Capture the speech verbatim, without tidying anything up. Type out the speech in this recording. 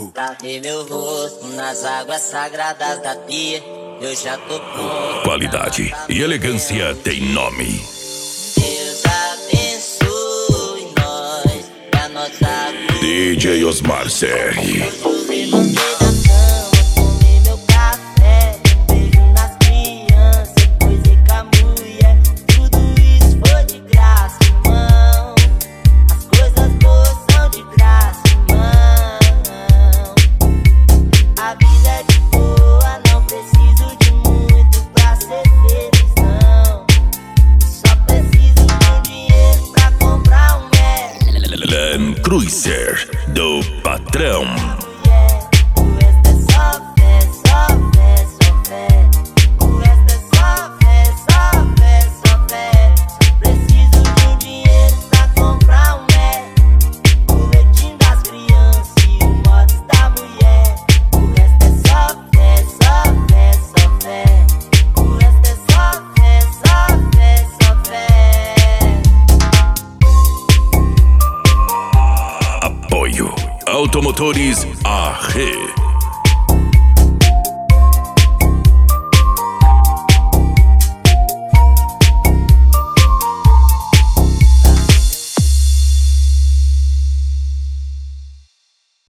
Pra ver meu rosto nas águas sagradas da pia, eu já tô pronto. Qualidade e elegância tem nome. Deus abençoe nós, pra nossa vida. D J Osmar C R. Hoje eu levantei da cama, tomei meu café, um beijo nas crianças, coisei com a mulher. Tudo isso foi de graça, irmão. As coisas boas são de graça, irmão. A vida é de boa, não preciso de muito pra ser feliz, não. Só preciso de um dinheiro pra comprar um Mac. Land Cruiser do patrão. O resto é só fé, só fé, só fé. O resto é só fé, só fé, só fé. Só preciso de um dinheiro pra comprar um Mac. O leitinho das crianças e o modos da mulher. O resto é só fé, só fé, só fé. O resto é só fé, só fé, só fé. Apoio Automotores A R.